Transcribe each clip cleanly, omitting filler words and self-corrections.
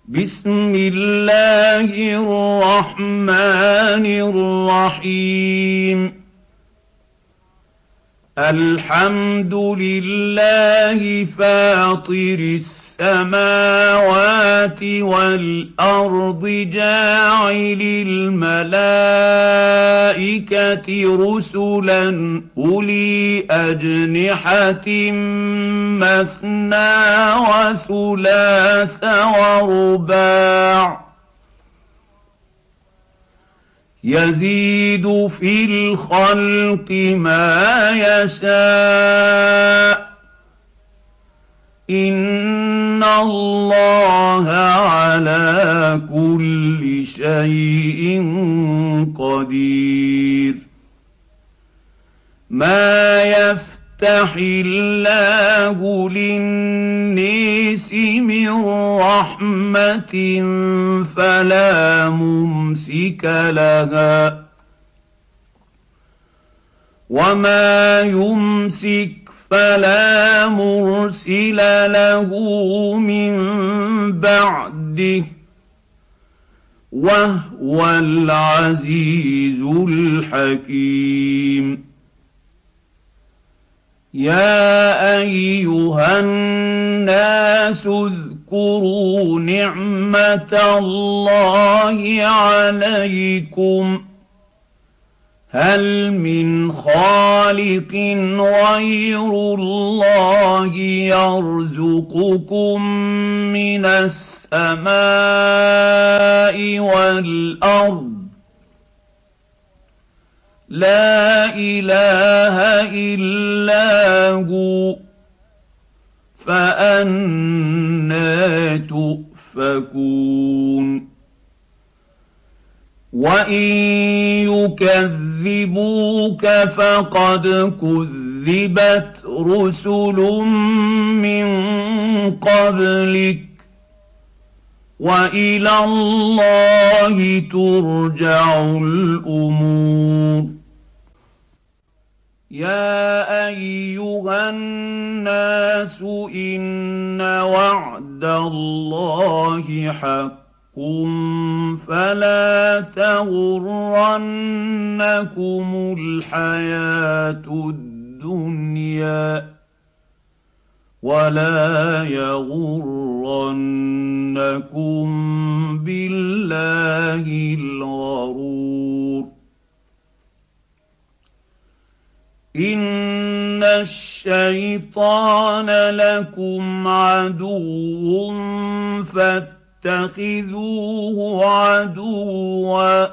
بسم الله الرحمن الرحيم. الحمد لله فاطر السماوات والارض جاعل الملائكه رسلا اولي اجنحه مثنى وثلاث ورباع يزيد في الخلق ما يشاء ان الله على كل شيء قدير. ما يفتح الله للناس من رحمة فلا ممسك لها وما يمسك فلا مرسل له من بعده وهو العزيز الحكيم. يا ايها الناس اذكروا نعمه الله عليكم هل من خالق غير الله يرزقكم من السماء والارض لا اله الا هو فأنى تؤفكون. وإن يكذبوك فقد كذبت رسل من قبلك وإلى الله ترجع الأمور. يا ايها الناس ان وعد الله حق فلا تغرنكم الحياه الدنيا ولا يغرنكم بالله الغرور. ان الشيطان لكم عدو فاتخذوه عدوا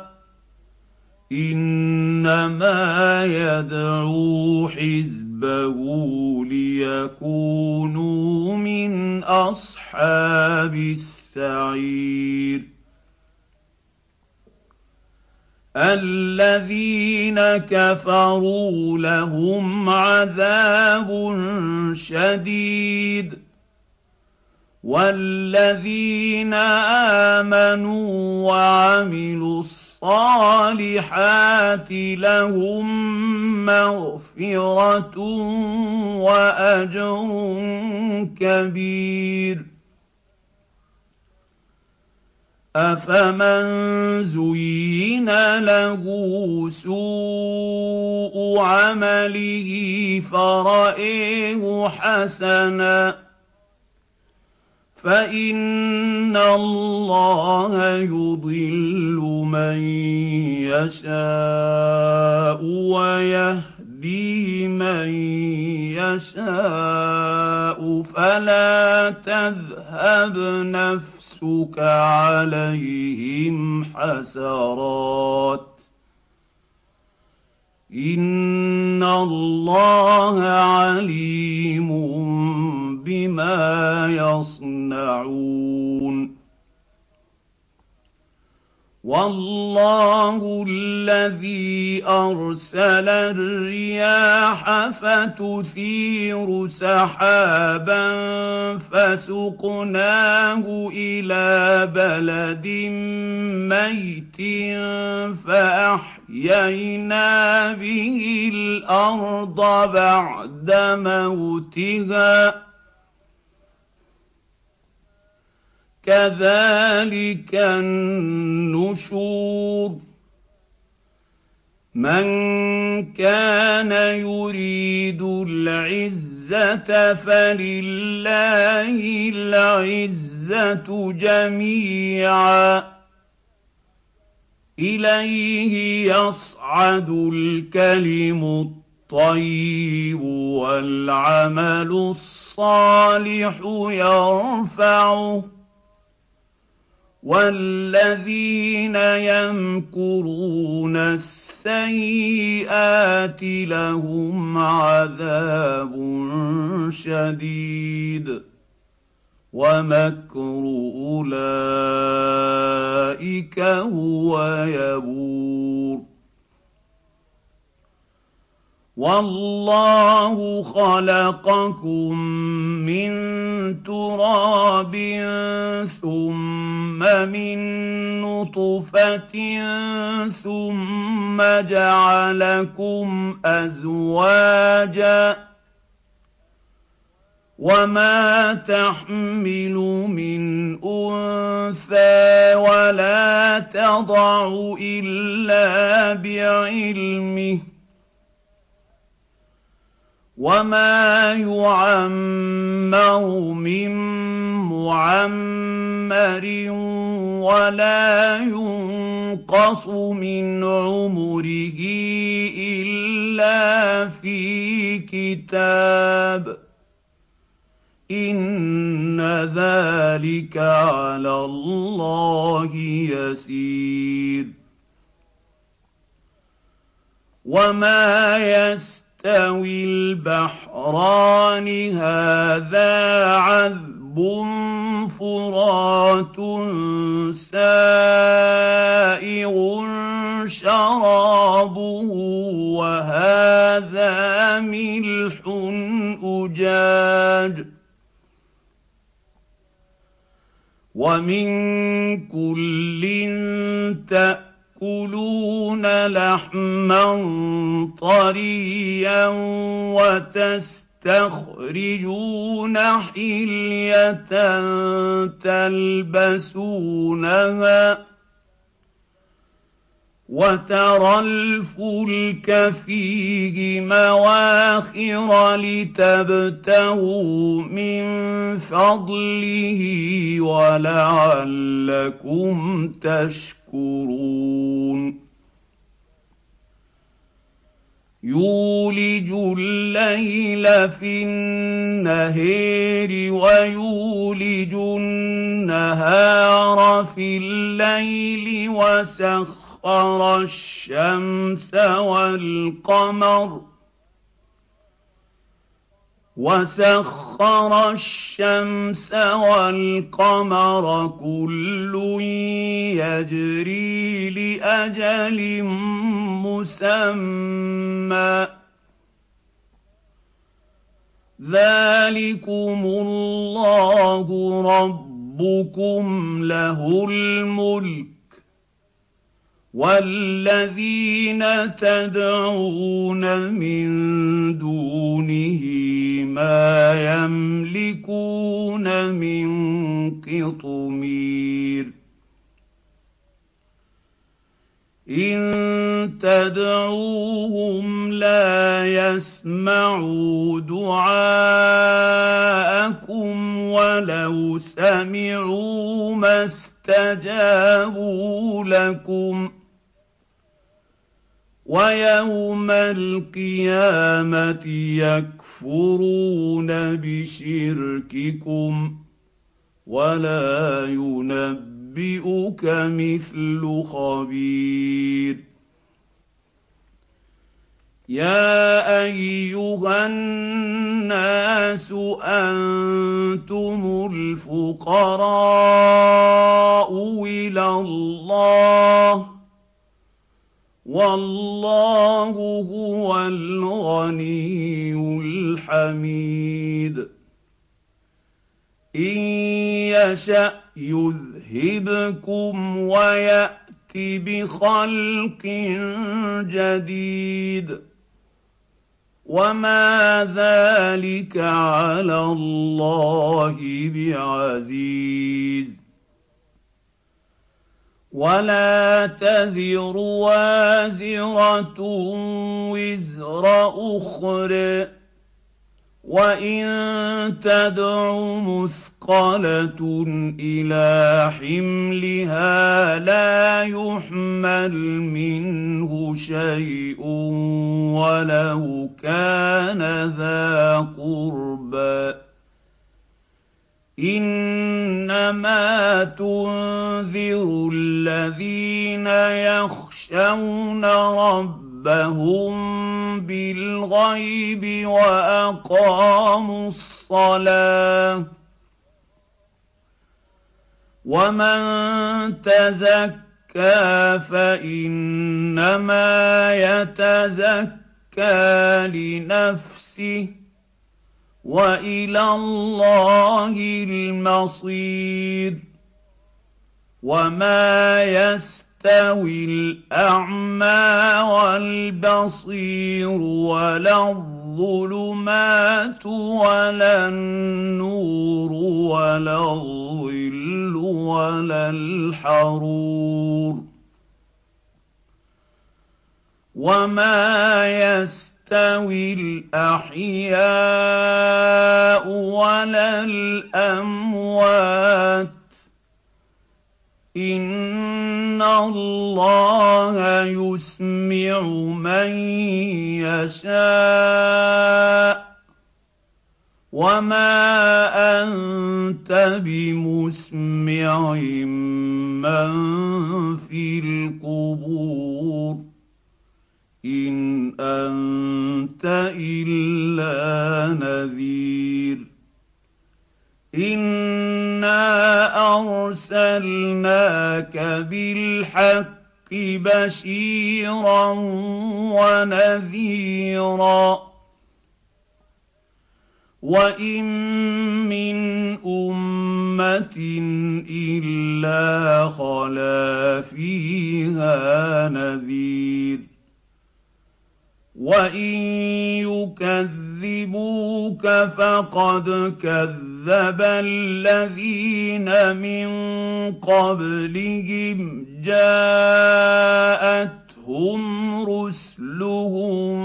انما يدعو حزبه ليكونوا من اصحاب السعير. الذين كفروا لهم عذاب شديد والذين امنوا وعملوا الصالحات لهم مغفره واجر كبير. افمن زين له سوء عمله فرأيه حسنا فإن الله يضل من يشاء ويهدي من يشاء فلا تذهب نفسك عليهم حسرات ان الله عليم بما يصنعون. والله الذي ارسل الرياح فتثير سحابا فسقناه الى بلد ميت فاحيينا به الارض بعد موتها كذلك النشور من كان يريد العزه فلله العزه جميعا اليه يصعد الكلم الطيب والعمل الصالح يرفعه والذين يمكرون السيئات لهم عذاب شديد ومكر اولئك هو يبور والله خلقكم من تراب ثم من نطفه ثم جعلكم ازواجا وما تحمل من انثى ولا تضع الا بعلمه وما يعمر من معمر ولا ينقص من عمره الا في كتاب ان ذلك على الله يسير وما يستوي البحران هذا عذب فرات سائغ شرابه وهذا ملح أجاج ومن كل تأكلون لحما طريا وتستخرجون حلية تلبسونها وترى الفلك فيه مواخر لتبتغوا من فضله ولعلكم تشكرون يولج الليل في النهار ويولج النهار في الليل وسخر الشمس والقمر كل يجري لأجل مسمى ذلكم الله ربكم له الملك والذين تدعون من دونه ما يملكون من قطمير إن تدعوهم لا يسمعوا دعاءكم ولو سمعوا ما استجابوا لكم ويوم القيامة يكفرون بشرككم ولا ينبئك مثل خبير يا أيها الناس أنتم الفقراء إلى الله والله هو الغني الحميد إن يشأ يذهبكم ويأت بخلق جديد وما ذلك على الله بعزيز ولا تزر وازره وزر اخرى، وان تدع مثقله الى حملها لا يحمل منه شيء ولو كان ذا قربى. انما تنذر الذين يخشون ربهم بالغيب واقاموا الصلاه. ومن تزكى فانما يتزكى لنفسه والى الله المصير. وما يستوي الاعمى والبصير ولا الظلمات ولا النور ولا الظل ولا الحرور. وما يستوي الاحياء ولا الاموات ان الله يسمع من يشاء وما انت بمسمع من في القبور ان انت الا نذير. انا ارسلناك بالحق بشيرا ونذيرا وان من امه الا خلا فيها نذير. وان يكذبوك فقد كذب الذين من قبلهم جاءتهم رسلهم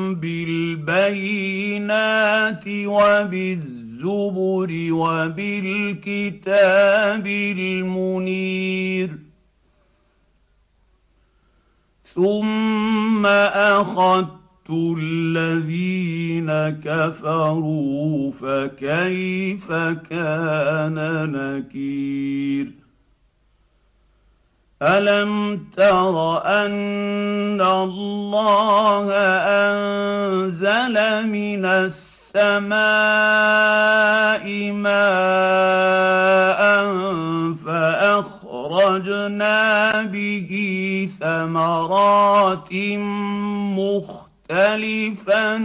بالبينات وبالزبر وبالكتاب المنير ثم اخذت الذين كفروا فكيف كان نكير. الم تر ان الله انزل من السماء ماء فاخرجنا به ثمرات مختلفا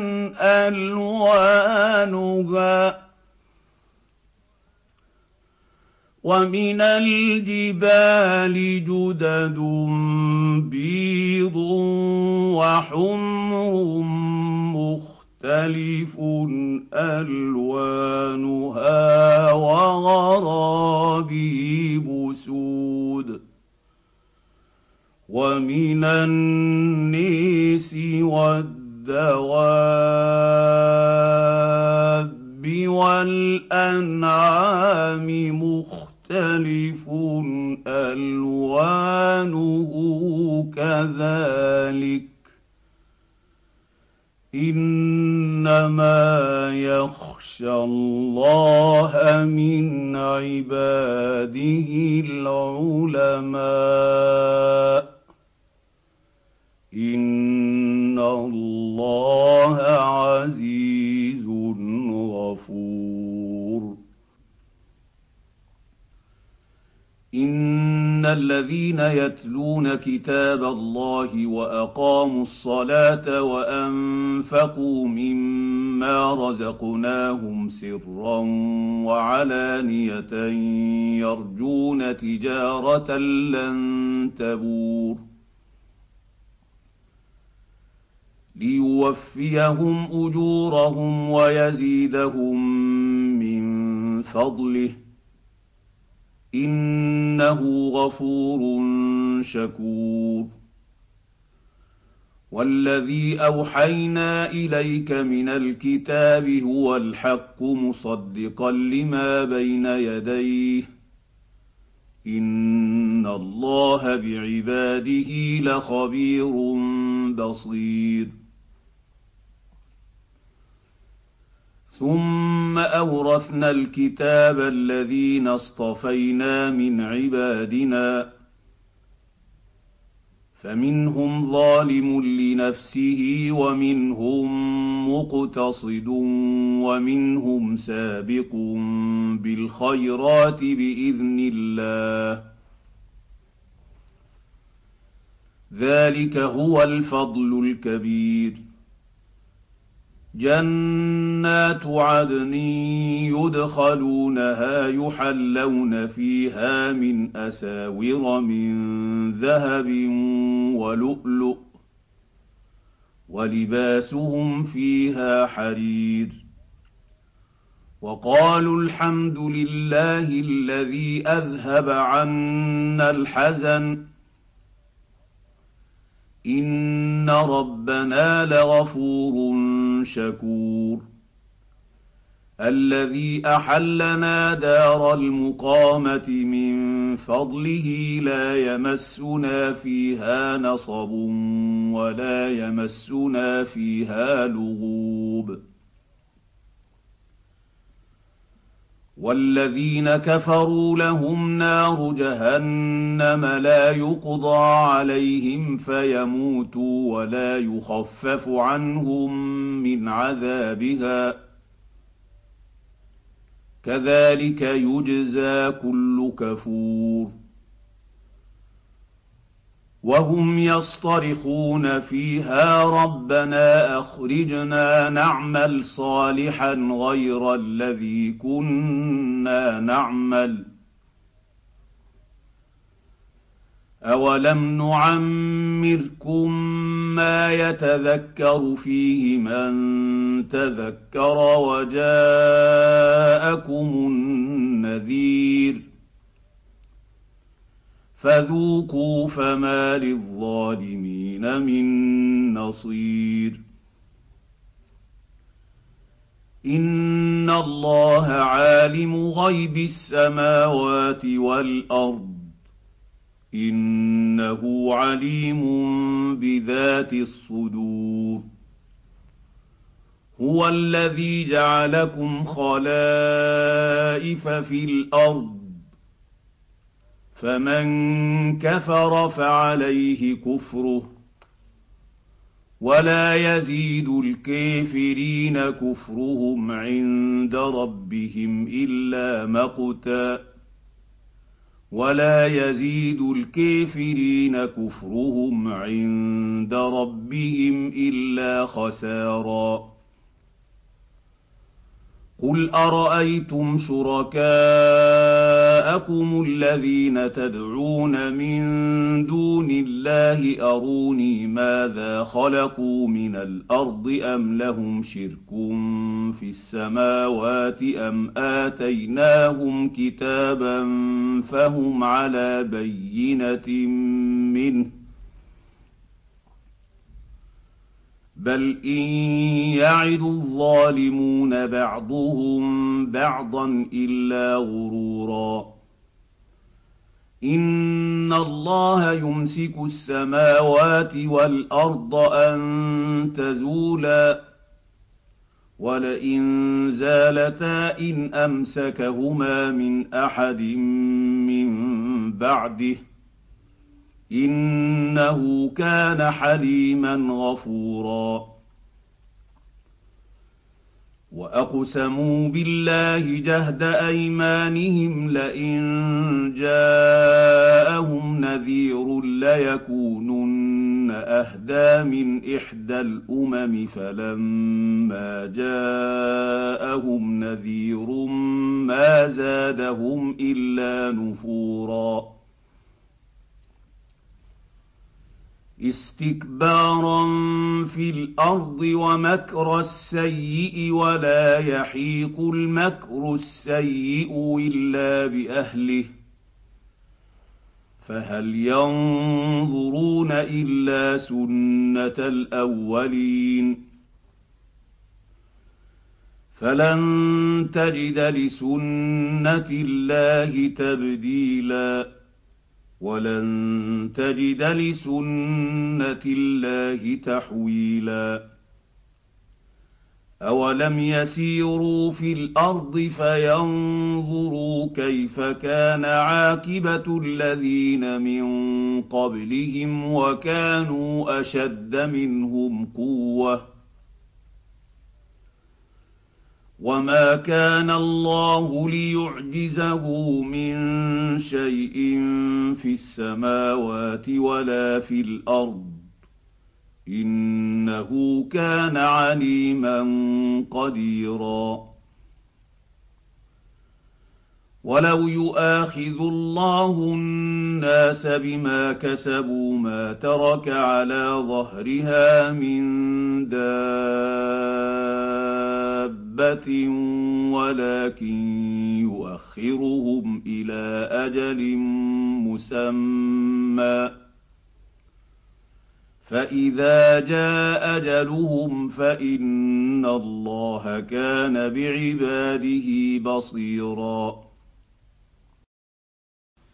الوانها ومن الجبال جدد بيض وحمر مختلف الوانها وغرابيب سود ومن النيس والدواب والأنعام مختلف ألوانه كذلك إنما يخشى الله من عباده العلماء إن الله عزيز غفور. إن الذين يتلون كتاب الله وأقاموا الصلاة وأنفقوا مما رزقناهم سرا وعلانية يرجون تجارة لن تبور ليوفيهم أجورهم ويزيدهم من فضله إنه غفور شكور والذي اوحينا اليك من الكتاب هو الحق مصدقا لما بين يديه ان الله بعباده لخبير بصير ثم اورثنا الكتاب الذين اصطفينا من عبادنا فمنهم ظالم لنفسه ومنهم مقتصد ومنهم سابق بالخيرات باذن الله ذلك هو الفضل الكبير جنات عدن يدخلونها يحلون فيها من اساور من ذهب ولؤلؤ ولباسهم فيها حرير وقالوا الحمد لله الذي اذهب عنا الحزن ان ربنا لغفور شكور الذي احلنا دار المقامه من فضله لا يمسنا فيها نصب ولا يمسنا فيها لغوب والذين كفروا لهم نار جهنم لا يقضى عليهم فيموتوا ولا يخفف عنهم من عذابها كذلك يجزى كل كفور وهم يصطرخون فيها ربنا اخرجنا نعمل صالحا غير الذي كنا نعمل اولم نعمركم ما يتذكر فيه من تذكر وجاءكم النذير فذوقوا فما للظالمين من نصير ان الله عالم غيب السماوات والارض انه عليم بذات الصدور هو الذي جعلكم خلائف في الارض فمن كفر فعليه كفره ولا يزيد الكافرين كفرهم عند ربهم الا مقتا ولا يزيد الكافرين كفرهم عند ربهم الا خسارا قل ارايتم شركاءكم الذين تدعون من دون الله اروني ماذا خلقوا من الارض ام لهم شرك في السماوات ام اتيناهم كتابا فهم على بينه منه بل ان يعد الظالمون بعضهم بعضا الا غرورا ان الله يمسك السماوات والارض ان تزولا ولئن زالتا ان امسكهما من احد من بعده انه كان حليما غفورا واقسموا بالله جهد ايمانهم لئن جاءهم نذير ليكونن اهدى من احدى الامم فلما جاءهم نذير ما زادهم الا نفورا استكبارا في الارض ومكر السيئ ولا يحيق المكر السيئ الا باهله فهل ينظرون الا سنه الاولين فلن تجد لسنه الله تبديلا ولن تجد لسنه الله تحويلا اولم يسيروا في الارض فينظروا كيف كان عاقبه الذين من قبلهم وكانوا اشد منهم قوه وما كان الله ليعجزه من شيء في السماوات ولا في الارض انه كان عليما قديرا ولو يؤاخذ الله الناس بما كسبوا ما ترك على ظهرها من دابه ولكن يؤخرهم الى اجل مسمى فاذا جاء اجلهم فان الله كان بعباده بصيرا